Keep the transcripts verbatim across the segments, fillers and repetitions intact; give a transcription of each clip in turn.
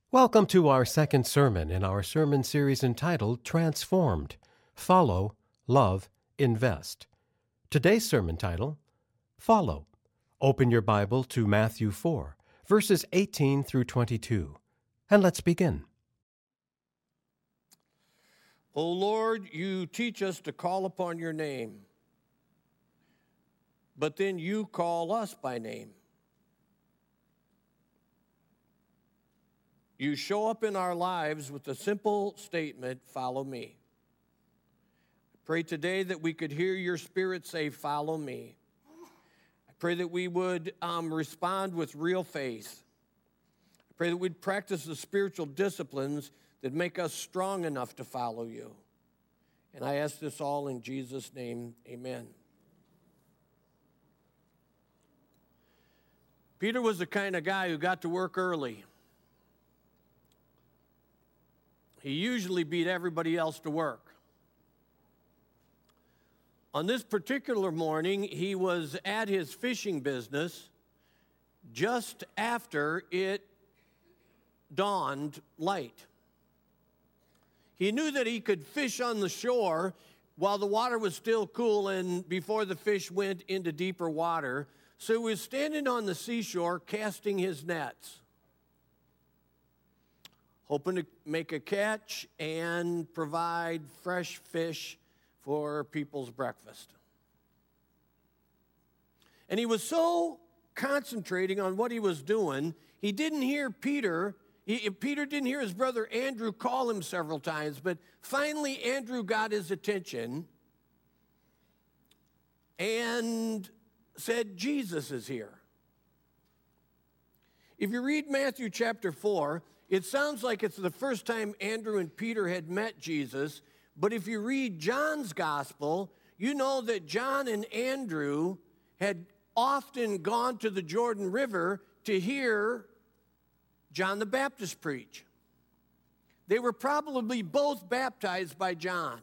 Welcome to our second sermon in our sermon series entitled Transformed. Follow, Love, Invest. Today's sermon title, Follow. Open your Bible to Matthew four, verses eighteen through twenty-two. And let's begin. O Lord, you teach us to call upon your name, but then you call us by name. You show up in our lives with the simple statement, follow me. I pray today that we could hear your Spirit say, follow me. I pray that we would um, respond with real faith. I pray that we'd practice the spiritual disciplines that make us strong enough to follow you. And I ask this all in Jesus' name, amen. Peter was the kind of guy who got to work early. He usually beat everybody else to work. On this particular morning, he was at his fishing business just after it dawned light. He knew that he could fish on the shore while the water was still cool and before the fish went into deeper water. So he was standing on the seashore casting his nets, hoping to make a catch and provide fresh fish for people's breakfast. And he was so concentrating on what he was doing, he didn't hear Peter. He, Peter didn't hear his brother Andrew call him several times, but finally Andrew got his attention and said, Jesus is here. If you read Matthew chapter four, it sounds like it's the first time Andrew and Peter had met Jesus, but if you read John's gospel, you know that John and Andrew had often gone to the Jordan River to hear John the Baptist preach. They were probably both baptized by John.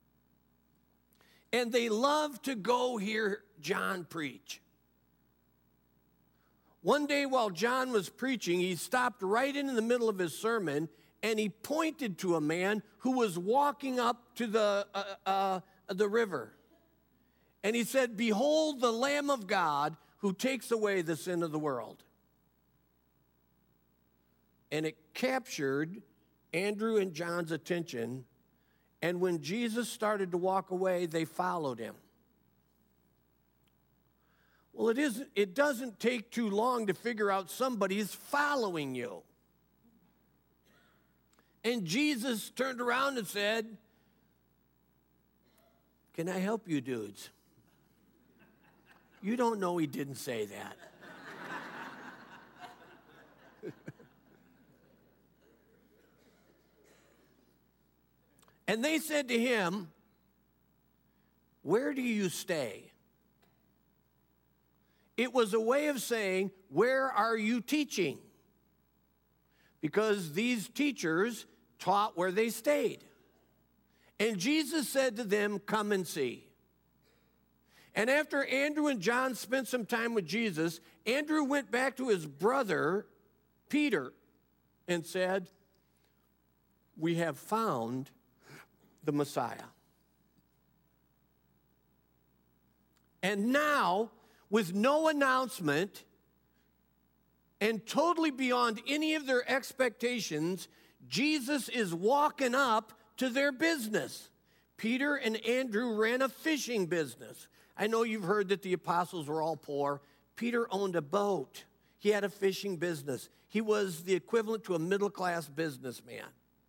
And they loved to go hear John preach. One day while John was preaching, he stopped right in the middle of his sermon and he pointed to a man who was walking up to the, uh, uh, the river. And he said, behold the Lamb of God who takes away the sin of the world. And it captured Andrew and John's attention. And when Jesus started to walk away, they followed him. Well, it isn't, it doesn't take too long to figure out somebody's following you. And Jesus turned around and said, can I help you, dudes? You don't know he didn't say that. And they said to him, where do you stay? It was a way of saying, where are you teaching? Because these teachers taught where they stayed. And Jesus said to them, come and see. And after Andrew and John spent some time with Jesus, Andrew went back to his brother, Peter, and said, we have found the Messiah. And now, with no announcement and totally beyond any of their expectations, Jesus is walking up to their business. Peter and Andrew ran a fishing business. I know you've heard that the apostles were all poor. Peter owned a boat. He had a fishing business. He was the equivalent to a middle-class businessman.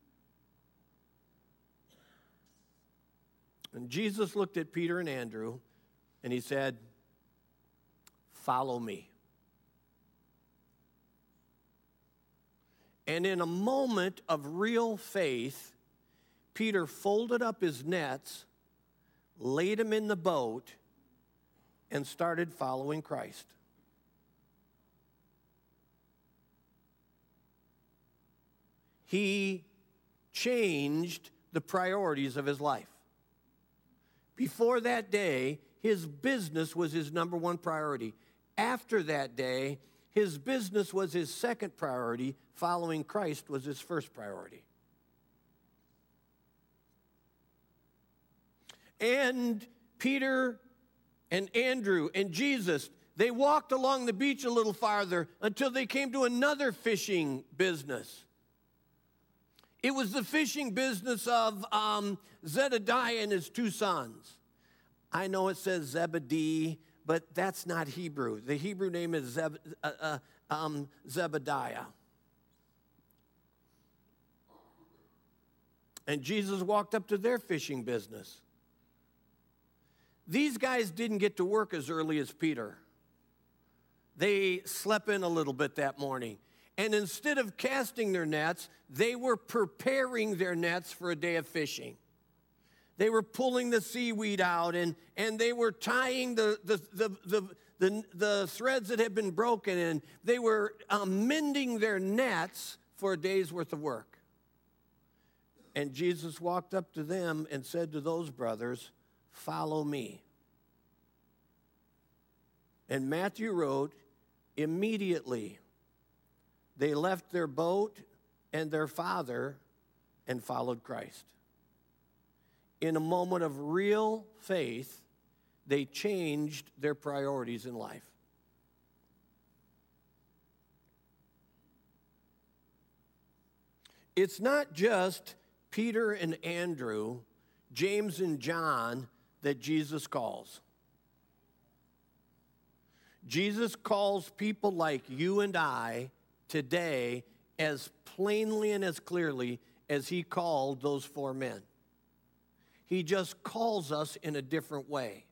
And Jesus looked at Peter and Andrew, and he said, follow me. And in a moment of real faith, Peter folded up his nets, laid them in the boat, and started following Christ. He changed the priorities of his life. Before that day, his business was his number one priority. After that day, His business was his second priority. Following Christ was his first priority. And Peter and Andrew and Jesus, they walked along the beach a little farther until they came to another fishing business. It was the fishing business of um, Zebediah and his two sons. I know it says Zebedee, but that's not Hebrew. The Hebrew name is Zeb, uh, uh, um, Zebediah. And Jesus walked up to their fishing business. These guys didn't get to work as early as Peter. They slept in a little bit that morning. And instead of casting their nets, they were preparing their nets for a day of fishing. They were pulling the seaweed out, and, and they were tying the, the, the, the, the, the threads that had been broken, and they were um, mending their nets for a day's worth of work. And Jesus walked up to them and said to those brothers, "Follow me." And Matthew wrote, immediately they left their boat and their father and followed Christ. In a moment of real faith, they changed their priorities in life. It's not just Peter and Andrew, James and John that Jesus calls. Jesus calls people like you and I today as plainly and as clearly as he called those four men. He just calls us in a different way.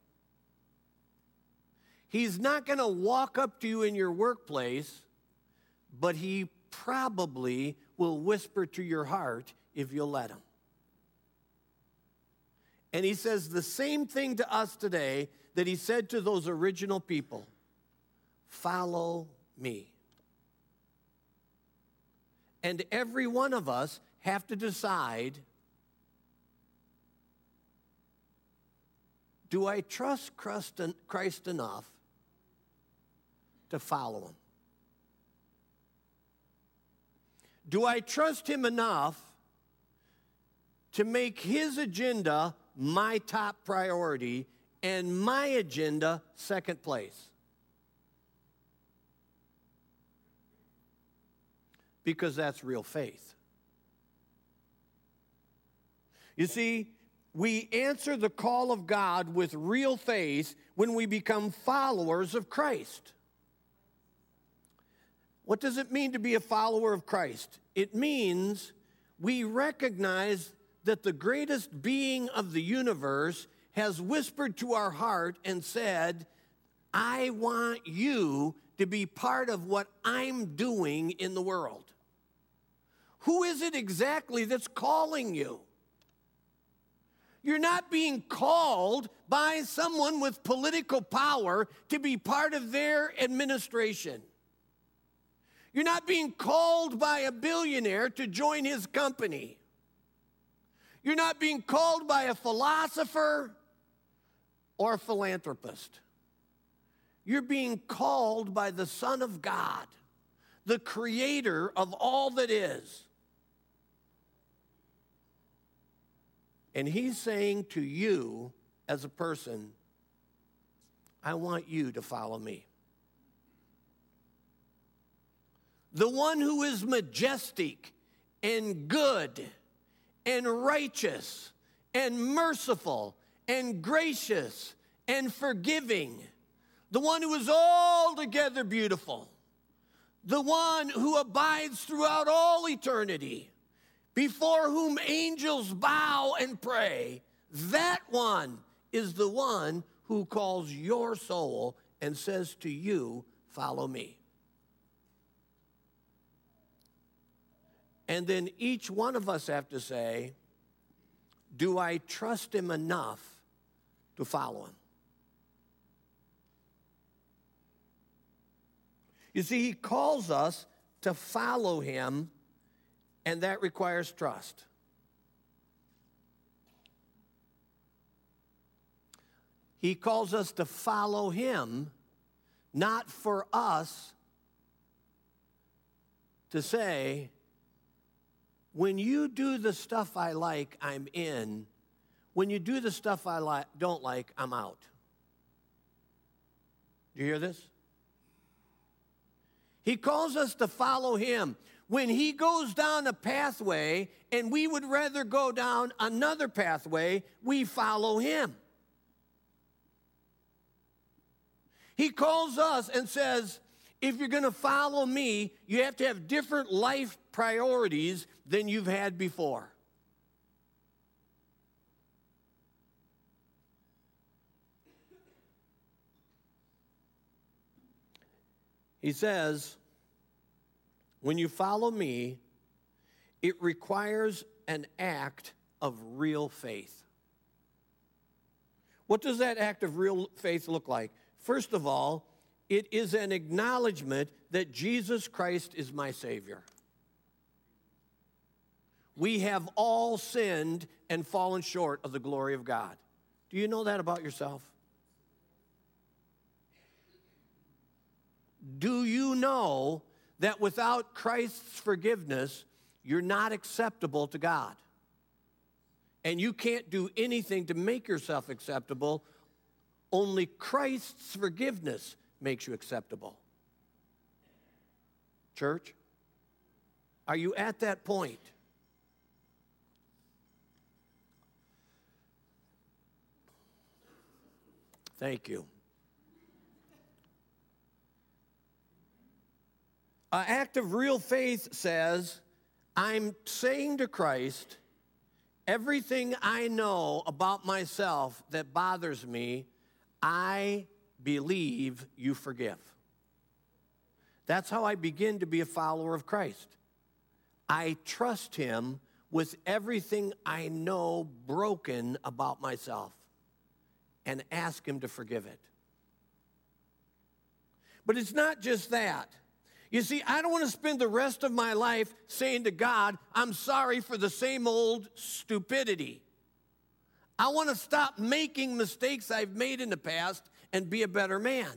He's not going to walk up to you in your workplace, but he probably will whisper to your heart if you'll let him. And he says the same thing to us today that he said to those original people. Follow me. And every one of us have to decide, do I trust Christ enough to follow him? Do I trust him enough to make his agenda my top priority and my agenda second place? Because that's real faith. You see, we answer the call of God with real faith when we become followers of Christ. What does it mean to be a follower of Christ? It means we recognize that the greatest being of the universe has whispered to our heart and said, I want you to be part of what I'm doing in the world. Who is it exactly that's calling you? You're not being called by someone with political power to be part of their administration. You're not being called by a billionaire to join his company. You're not being called by a philosopher or a philanthropist. You're being called by the Son of God, the creator of all that is. And he's saying to you as a person, I want you to follow me. The one who is majestic and good and righteous and merciful and gracious and forgiving. The one who is altogether beautiful. The one who abides throughout all eternity. Before whom angels bow and pray. That one is the one who calls your soul and says to you, follow me. And then each one of us have to say, do I trust him enough to follow him? You see, he calls us to follow him, and that requires trust. He calls us to follow him, not for us to say, when you do the stuff I like, I'm in. When you do the stuff I li- don't like, I'm out. Do you hear this? He calls us to follow him. When he goes down a pathway and we would rather go down another pathway, we follow him. He calls us and says, if you're going to follow me, you have to have different life priorities than you've had before. He says, when you follow me, it requires an act of real faith. What does that act of real faith look like? First of all, it is an acknowledgement that Jesus Christ is my Savior. We have all sinned and fallen short of the glory of God. Do you know that about yourself? Do you know that without Christ's forgiveness, you're not acceptable to God? And you can't do anything to make yourself acceptable. Only Christ's forgiveness makes you acceptable. Church, are you at that point? Thank you. An act of real faith says, I'm saying to Christ, everything I know about myself that bothers me, I believe you forgive. That's how I begin to be a follower of Christ. I trust him with everything I know broken about myself and ask him to forgive it. But it's not just that. You see, I don't want to spend the rest of my life saying to God, I'm sorry for the same old stupidity. I want to stop making mistakes I've made in the past and be a better man.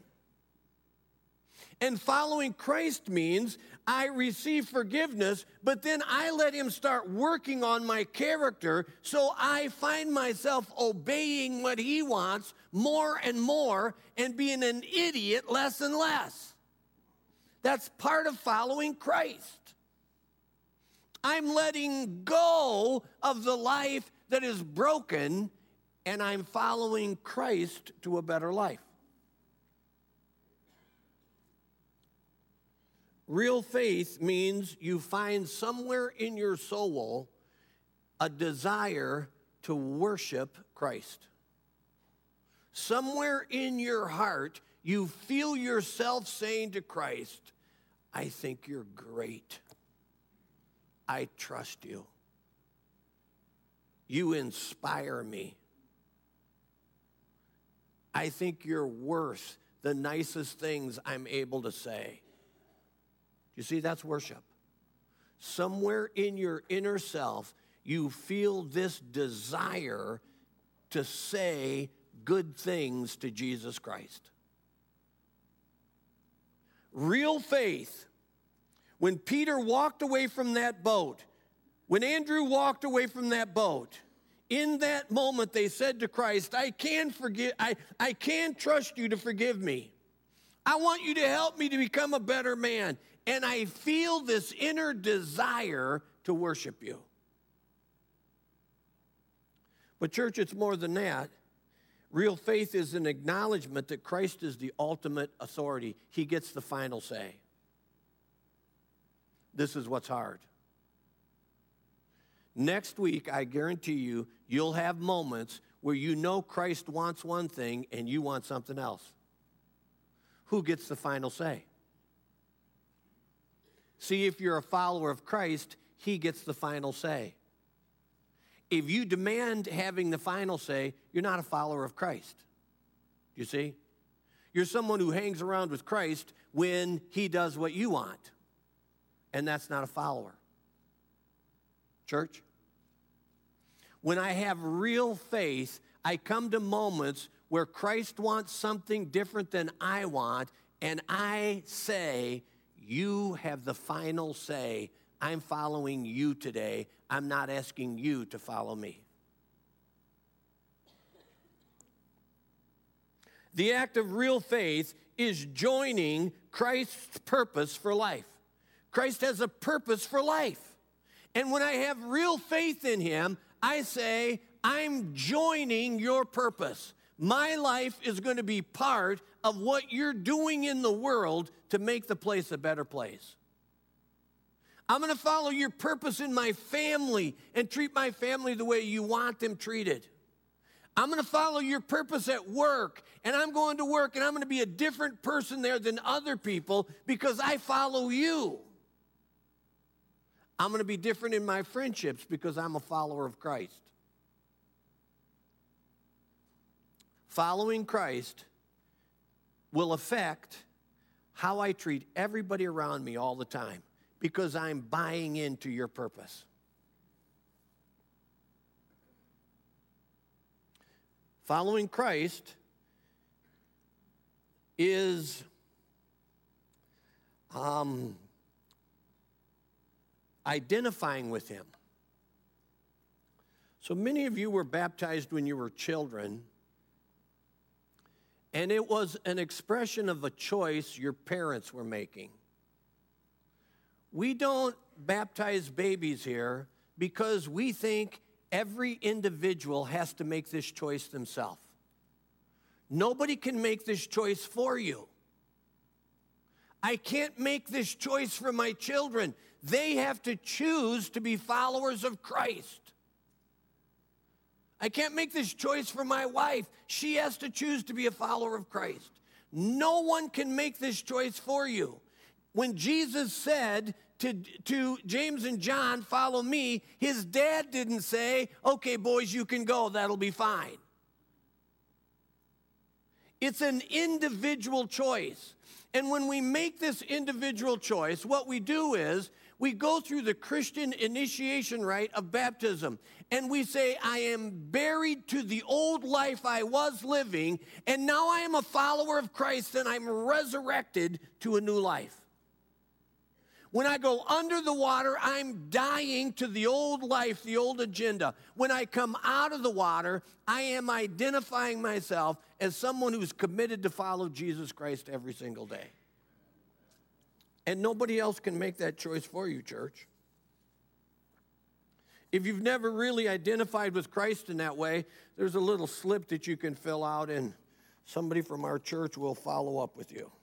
And following Christ means I receive forgiveness, but then I let him start working on my character so I find myself obeying what he wants more and more and being an idiot less and less. That's part of following Christ. I'm letting go of the life that is broken, and I'm following Christ to a better life. Real faith means you find somewhere in your soul a desire to worship Christ. Somewhere in your heart, you feel yourself saying to Christ, I think you're great. I trust you. You inspire me. I think you're worth the nicest things I'm able to say. You see, that's worship. Somewhere in your inner self, you feel this desire to say good things to Jesus Christ. Real faith, when Peter walked away from that boat, when Andrew walked away from that boat, in that moment they said to Christ, I can forgive, I, I can trust you to forgive me. I want you to help me to become a better man. And I feel this inner desire to worship you. But church, it's more than that. Real faith is an acknowledgement that Christ is the ultimate authority. He gets the final say. This is what's hard. Next week, I guarantee you, you'll have moments where you know Christ wants one thing and you want something else. Who gets the final say? See, if you're a follower of Christ, he gets the final say. If you demand having the final say, you're not a follower of Christ. You see? You're someone who hangs around with Christ when he does what you want. And that's not a follower. Church? When I have real faith, I come to moments where Christ wants something different than I want, and I say, You have the final say. I'm following you today. I'm not asking you to follow me. The act of real faith is joining Christ's purpose for life. Christ has a purpose for life. And when I have real faith in him, I say, I'm joining your purpose. My life is going to be part of what you're doing in the world to make the place a better place. I'm going to follow your purpose in my family and treat my family the way you want them treated. I'm going to follow your purpose at work, and I'm going to work, and I'm going to be a different person there than other people because I follow you. I'm going to be different in my friendships because I'm a follower of Christ. Following Christ will affect how I treat everybody around me all the time because I'm buying into your purpose. Following Christ is um, identifying with him. So many of you were baptized when you were children, and it was an expression of a choice your parents were making. We don't baptize babies here because we think every individual has to make this choice themselves. Nobody can make this choice for you. I can't make this choice for my children. They have to choose to be followers of Christ. I can't make this choice for my wife. She has to choose to be a follower of Christ. No one can make this choice for you. When Jesus said to, to James and John, follow me, his dad didn't say, okay, boys, you can go, that'll be fine. It's an individual choice. And when we make this individual choice, what we do is we go through the Christian initiation rite of baptism. And we say, I am buried to the old life I was living, and now I am a follower of Christ, and I'm resurrected to a new life. When I go under the water, I'm dying to the old life, the old agenda. When I come out of the water, I am identifying myself as someone who's committed to follow Jesus Christ every single day. And nobody else can make that choice for you, church. If you've never really identified with Christ in that way, there's a little slip that you can fill out, and somebody from our church will follow up with you.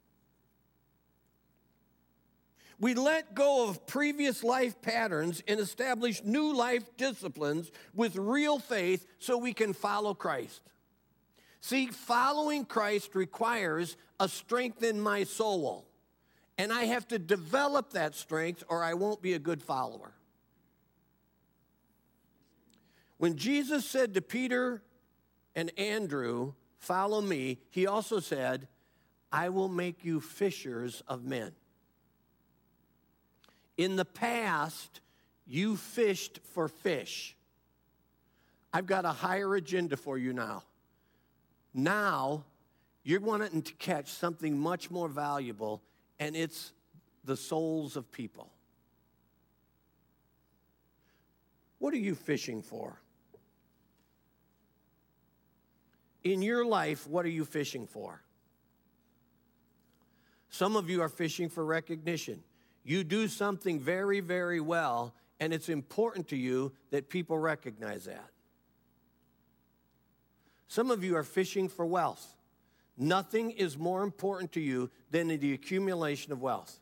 We let go of previous life patterns and establish new life disciplines with real faith so we can follow Christ. See, following Christ requires a strength in my soul, and I have to develop that strength or I won't be a good follower. When Jesus said to Peter and Andrew, follow me, he also said, I will make you fishers of men. In the past, you fished for fish. I've got a higher agenda for you now. Now, you're wanting to catch something much more valuable, and it's the souls of people. What are you fishing for? In your life, what are you fishing for? Some of you are fishing for recognition. You do something very, very well, and it's important to you that people recognize that. Some of you are fishing for wealth. Nothing is more important to you than the accumulation of wealth.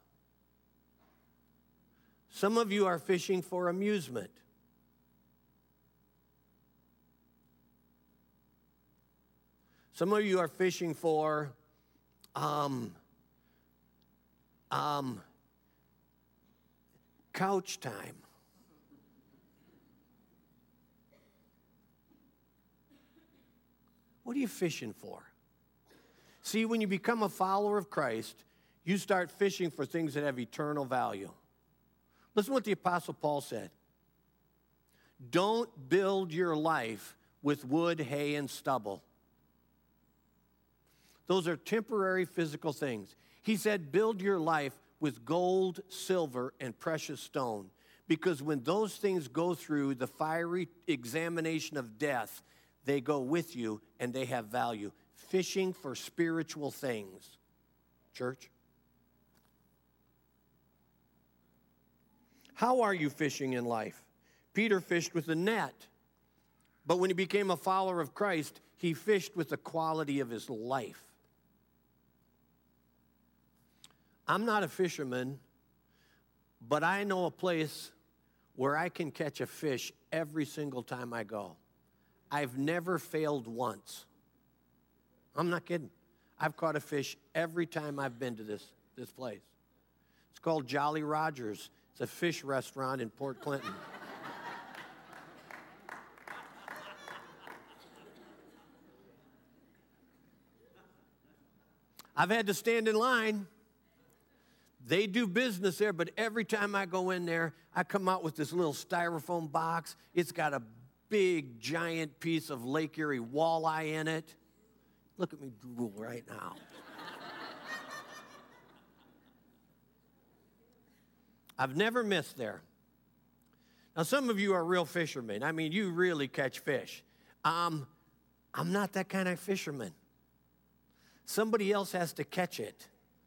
Some of you are fishing for amusement. Some of you are fishing for um, um, couch time. What are you fishing for? See, when you become a follower of Christ, you start fishing for things that have eternal value. Listen to what the Apostle Paul said. Don't build your life with wood, hay, and stubble. Those are temporary physical things. He said, build your life with gold, silver, and precious stone. Because when those things go through the fiery examination of death, they go with you and they have value. Fishing for spiritual things. Church? How are you fishing in life? Peter fished with a net. But when he became a follower of Christ, he fished with the quality of his life. I'm not a fisherman, but I know a place where I can catch a fish every single time I go. I've never failed once. I'm not kidding. I've caught a fish every time I've been to this, this place. It's called Jolly Rogers. It's a fish restaurant in Port Clinton. I've had to stand in line. They do business there, but every time I go in there, I come out with this little styrofoam box. It's got a big, giant piece of Lake Erie walleye in it. Look at me drool right now. I've never missed there. Now, some of you are real fishermen. I mean, you really catch fish. Um, I'm not that kind of fisherman. Somebody else has to catch it.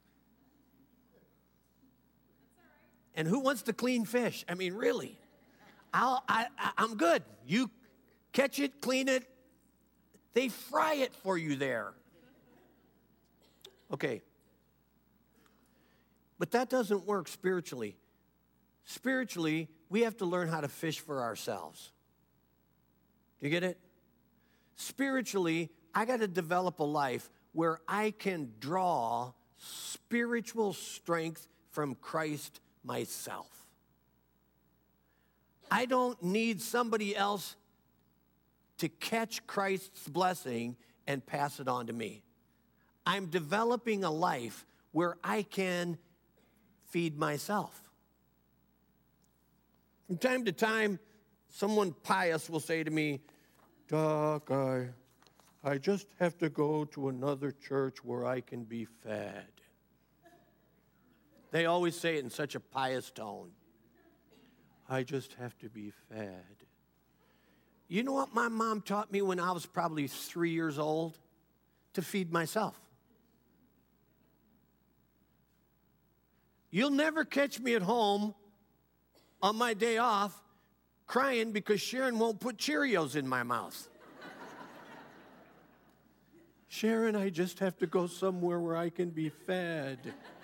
And who wants to clean fish? I mean, really. I'll, I, I, I'm good. You catch it, clean it. They fry it for you there. Okay. But that doesn't work spiritually. Spiritually, we have to learn how to fish for ourselves. Do you get it? Spiritually, I got to develop a life where I can draw spiritual strength from Christ myself. I don't need somebody else to catch Christ's blessing and pass it on to me. I'm developing a life where I can feed myself. From time to time, someone pious will say to me, Doc, I, I just have to go to another church where I can be fed. They always say it in such a pious tone. I just have to be fed. You know what my mom taught me when I was probably three years old? To feed myself. You'll never catch me at home on my day off crying because Sharon won't put Cheerios in my mouth. Sharon, I just have to go somewhere where I can be fed.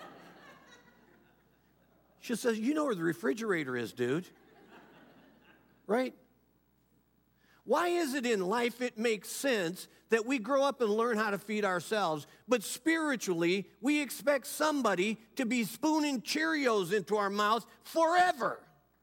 She says, you know where the refrigerator is, dude. Right? Why is it in life it makes sense that we grow up and learn how to feed ourselves, but spiritually we expect somebody to be spooning Cheerios into our mouths forever?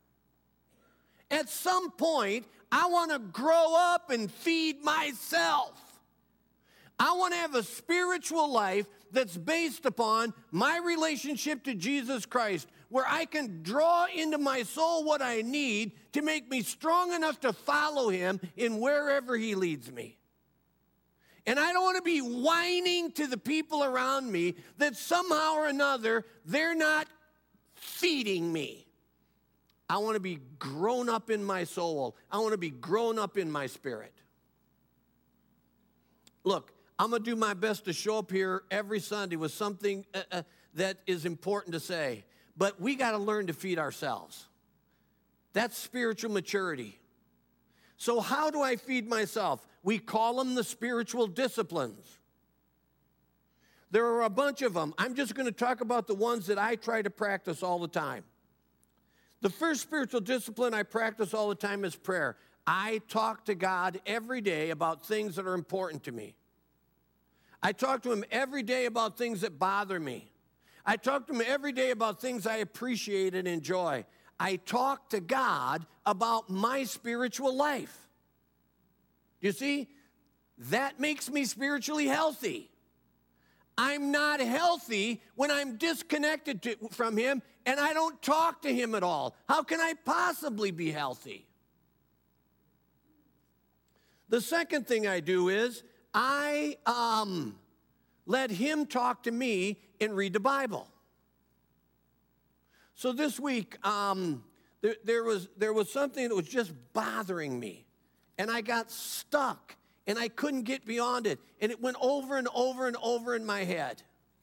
At some point, I want to grow up and feed myself. I want to have a spiritual life that's based upon my relationship to Jesus Christ, where I can draw into my soul what I need to make me strong enough to follow him in wherever he leads me. And I don't want to be whining to the people around me that somehow or another they're not feeding me. I want to be grown up in my soul. I want to be grown up in my spirit. Look, I'm going to do my best to show up here every Sunday with something uh, uh, that is important to say. But we got to learn to feed ourselves. That's spiritual maturity. So how do I feed myself? We call them the spiritual disciplines. There are a bunch of them. I'm just going to talk about the ones that I try to practice all the time. The first spiritual discipline I practice all the time is prayer. I talk to God every day about things that are important to me. I talk to him every day about things that bother me. I talk to him every day about things I appreciate and enjoy. I talk to God about my spiritual life. You see, that makes me spiritually healthy. I'm not healthy when I'm disconnected to, from him and I don't talk to him at all. How can I possibly be healthy? The second thing I do is I um, let him talk to me and read the Bible. So this week, um, there, there, was, there was something that was just bothering me. And I got stuck, and I couldn't get beyond it. And it went over and over and over in my head.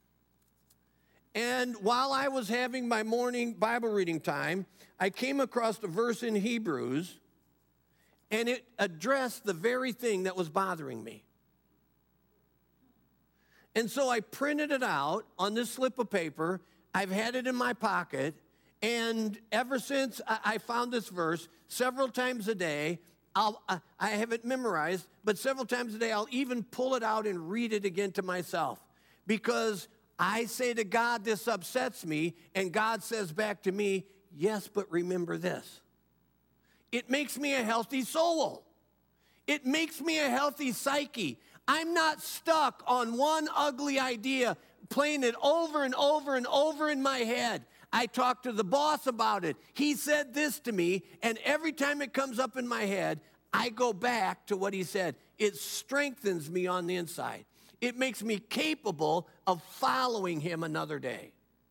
And while I was having my morning Bible reading time, I came across a verse in Hebrews, and it addressed the very thing that was bothering me. And so I printed it out on this slip of paper. I've had it in my pocket, and ever since I found this verse, several times a day, I'll, I have it memorized, but several times a day I'll even pull it out and read it again to myself, because I say to God, this upsets me, and God says back to me, yes, but remember this. It makes me a healthy soul. It makes me a healthy psyche. I'm not stuck on one ugly idea, playing it over and over and over in my head. I talked to the boss about it. He said this to me, and every time it comes up in my head, I go back to what he said. It strengthens me on the inside. It makes me capable of following him another day.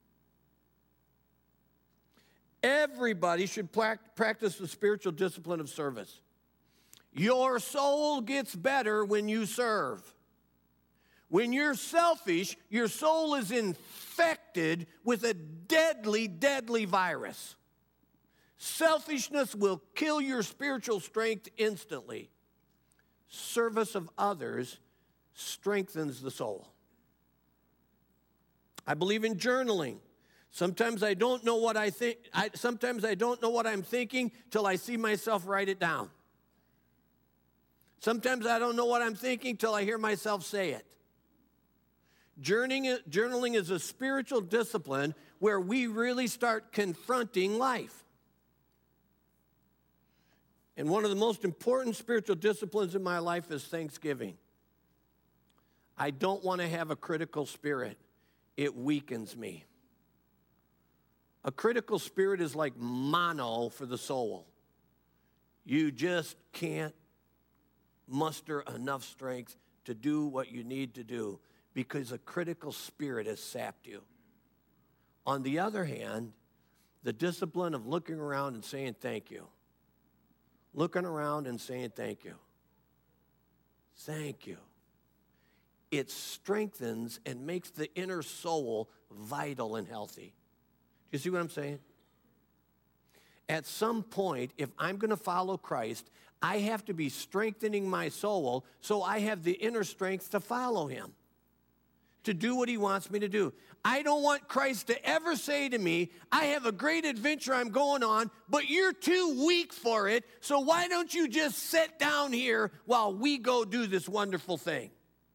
Everybody should practice the spiritual discipline of service. Your soul gets better when you serve. When you're selfish, your soul is infected with a deadly, deadly virus. Selfishness will kill your spiritual strength instantly. Service of others strengthens the soul. I believe in journaling. Sometimes I don't know what I think. I, sometimes I don't know what I'm thinking till I see myself write it down. Sometimes I don't know what I'm thinking till I hear myself say it. Journaling, journaling is a spiritual discipline where we really start confronting life. And one of the most important spiritual disciplines in my life is Thanksgiving. I don't want to have a critical spirit. It weakens me. A critical spirit is like mono for the soul. You just can't muster enough strength to do what you need to do because a critical spirit has sapped you. On the other hand, the discipline of looking around and saying thank you. Looking around and saying thank you. Thank you. It strengthens and makes the inner soul vital and healthy. Do you see what I'm saying? At some point, if I'm going to follow Christ, I have to be strengthening my soul so I have the inner strength to follow him, to do what he wants me to do. I don't want Christ to ever say to me, I have a great adventure I'm going on, but you're too weak for it, so why don't you just sit down here while we go do this wonderful thing?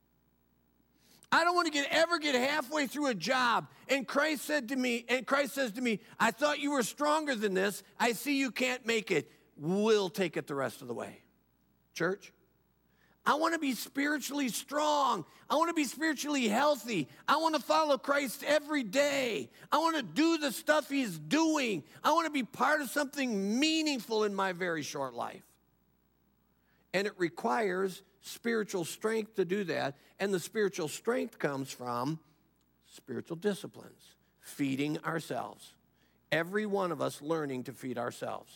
I don't want to get ever get halfway through a job, and Christ said to me, and Christ says to me, I thought you were stronger than this. I see you can't make it. We'll take it the rest of the way. Church, I want to be spiritually strong. I want to be spiritually healthy. I want to follow Christ every day. I want to do the stuff he's doing. I want to be part of something meaningful in my very short life. And it requires spiritual strength to do that. And the spiritual strength comes from spiritual disciplines, feeding ourselves. Every one of us learning to feed ourselves.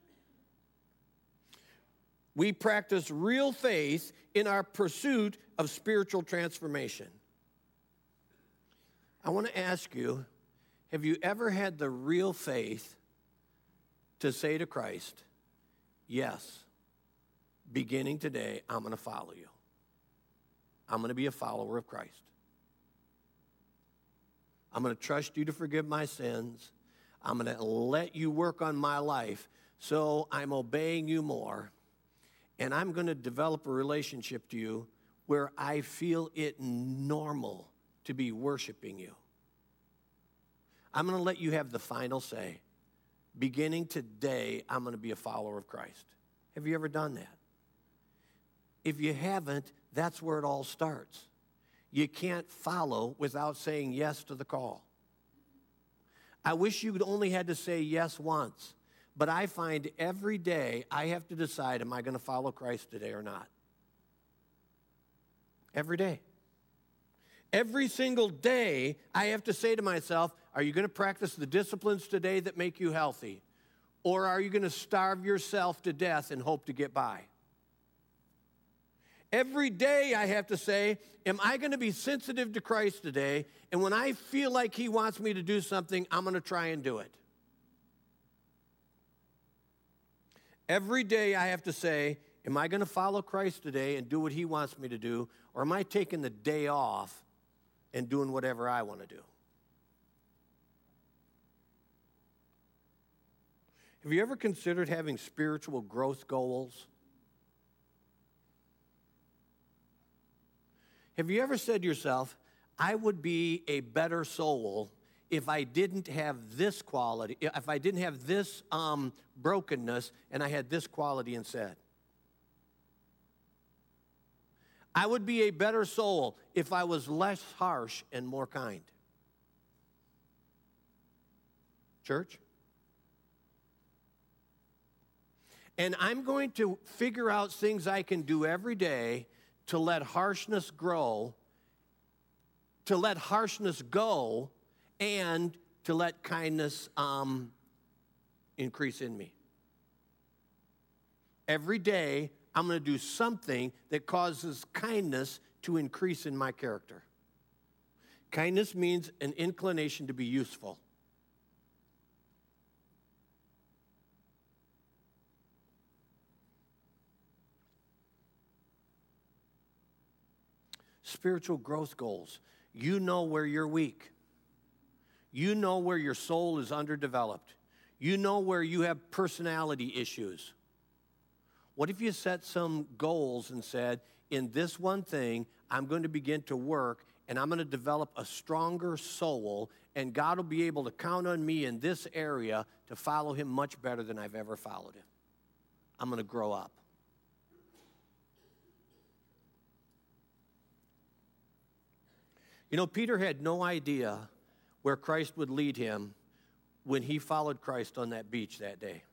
We practice real faith in our pursuit of spiritual transformation. I want to ask you, have you ever had the real faith to say to Christ, yes, beginning today, I'm going to follow you. I'm going to be a follower of Christ. I'm going to trust you to forgive my sins. I'm going to let you work on my life so I'm obeying you more. And I'm going to develop a relationship to you where I feel it normal to be worshiping you. I'm going to let you have the final say. Beginning today, I'm going to be a follower of Christ. Have you ever done that? If you haven't, that's where it all starts. You can't follow without saying yes to the call. I wish you only had to say yes once, but I find every day I have to decide, am I going to follow Christ today or not? Every day. Every single day, I have to say to myself, are you going to practice the disciplines today that make you healthy? Or are you going to starve yourself to death and hope to get by? Every day I have to say, am I going to be sensitive to Christ today? And when I feel like he wants me to do something, I'm going to try and do it. Every day I have to say, am I going to follow Christ today and do what he wants me to do? Or am I taking the day off and doing whatever I want to do? Have you ever considered having spiritual growth goals? Have you ever said to yourself, I would be a better soul if I didn't have this quality, if I didn't have this um, brokenness and I had this quality instead? I would be a better soul if I was less harsh and more kind. Church? And I'm going to figure out things I can do every day to let harshness grow, to let harshness go, and to let kindness um, increase in me. Every day, I'm going to do something that causes kindness to increase in my character. Kindness means an inclination to be useful. Spiritual growth goals. You know where you're weak. You know where your soul is underdeveloped. You know where you have personality issues. What if you set some goals and said, in this one thing, I'm going to begin to work and I'm going to develop a stronger soul, and God will be able to count on me in this area to follow him much better than I've ever followed him. I'm going to grow up. You know, Peter had no idea where Christ would lead him when he followed Christ on that beach that day.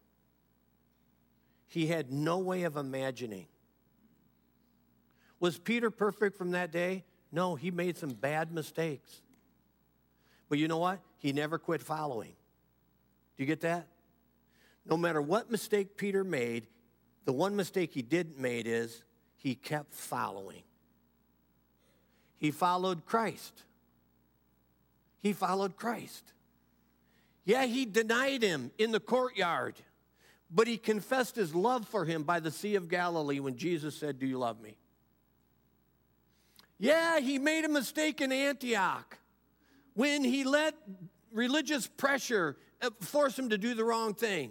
He had no way of imagining. Was Peter perfect from that day? No, he made some bad mistakes. But you know what? He never quit following. Do you get that? No matter what mistake Peter made, the one mistake he didn't make is he kept following. He followed Christ. He followed Christ. Yeah, he denied him in the courtyard, but he confessed his love for him by the Sea of Galilee when Jesus said, do you love me? Yeah, he made a mistake in Antioch when he let religious pressure force him to do the wrong thing.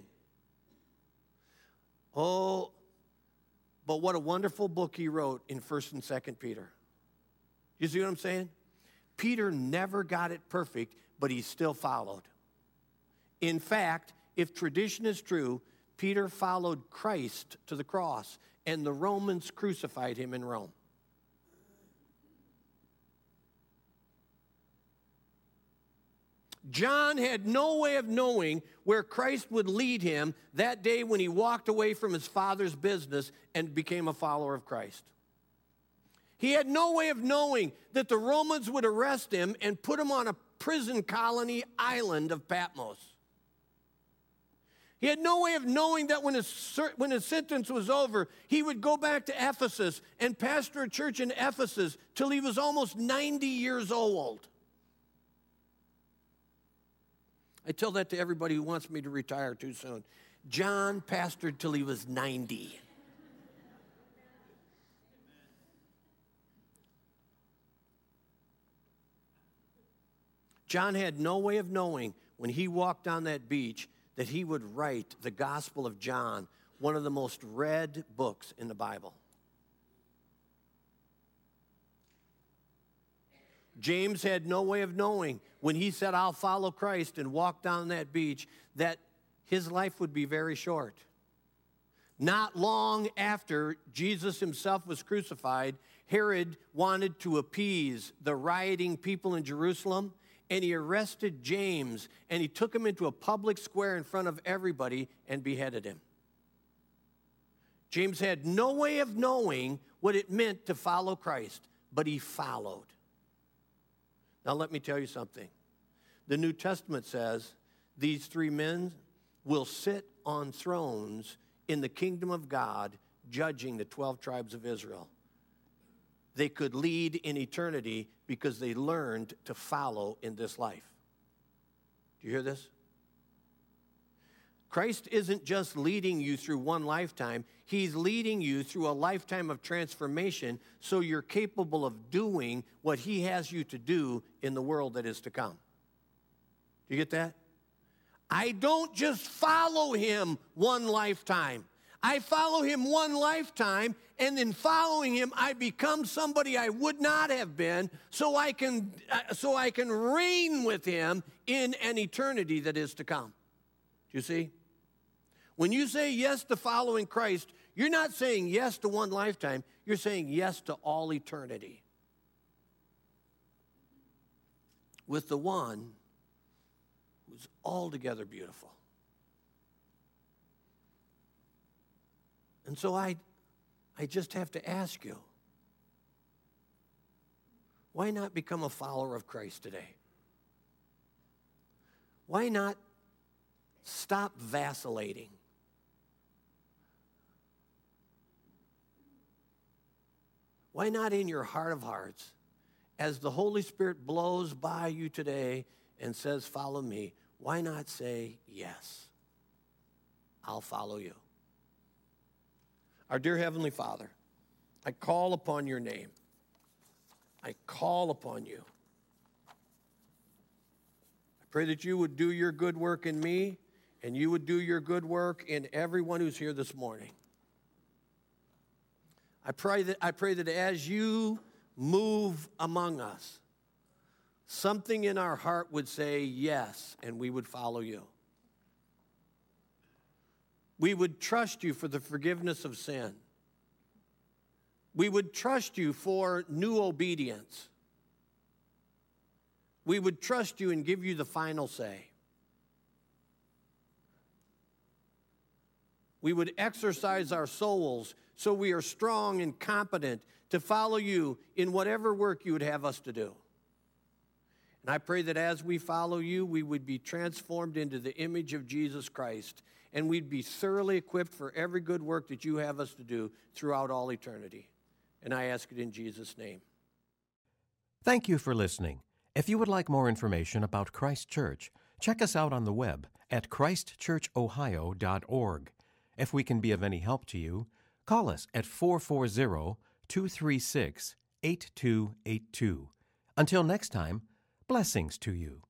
Oh, but what a wonderful book he wrote in First and Second Peter. You see what I'm saying? Peter never got it perfect, but he still followed. In fact, if tradition is true, Peter followed Christ to the cross, and the Romans crucified him in Rome. John had no way of knowing where Christ would lead him that day when he walked away from his father's business and became a follower of Christ. He had no way of knowing that the Romans would arrest him and put him on a prison colony island of Patmos. He had no way of knowing that when his, when his sentence was over, he would go back to Ephesus and pastor a church in Ephesus till he was almost ninety years old. I tell that to everybody who wants me to retire too soon. John pastored till he was ninety. John had no way of knowing when he walked on that beach that he would write the Gospel of John, one of the most read books in the Bible. James had no way of knowing when he said, I'll follow Christ, and walked down that beach, that his life would be very short. Not long after Jesus himself was crucified, Herod wanted to appease the rioting people in Jerusalem, and he arrested James, and he took him into a public square in front of everybody and beheaded him. James had no way of knowing what it meant to follow Christ, but he followed. Now let me tell you something. The New Testament says these three men will sit on thrones in the kingdom of God, judging the twelve tribes of Israel. They could lead in eternity because they learned to follow in this life. Do you hear this? Christ isn't just leading you through one lifetime. He's leading you through a lifetime of transformation so you're capable of doing what he has you to do in the world that is to come. Do you get that? I don't just follow him one lifetime. I follow him one lifetime, and in following him, I become somebody I would not have been, so I can, uh, so I can reign with him in an eternity that is to come. Do you see? When you say yes to following Christ, you're not saying yes to one lifetime. You're saying yes to all eternity. With the one who's altogether beautiful. And so I, I just have to ask you, why not become a follower of Christ today? Why not stop vacillating? Why not in your heart of hearts, as the Holy Spirit blows by you today and says, follow me, why not say, yes, I'll follow you? Our dear Heavenly Father, I call upon your name. I call upon you. I pray that you would do your good work in me, and you would do your good work in everyone who's here this morning. I pray that, I pray that as you move among us, something in our heart would say yes, and we would follow you. We would trust you for the forgiveness of sin. We would trust you for new obedience. We would trust you and give you the final say. We would exercise our souls so we are strong and competent to follow you in whatever work you would have us to do. And I pray that as we follow you, we would be transformed into the image of Jesus Christ, and we'd be thoroughly equipped for every good work that you have us to do throughout all eternity. And I ask it in Jesus' name. Thank you for listening. If you would like more information about Christ Church, check us out on the web at christ church ohio dot org. If we can be of any help to you, call us at four four zero, two three six, eight two eight two. Until next time, blessings to you.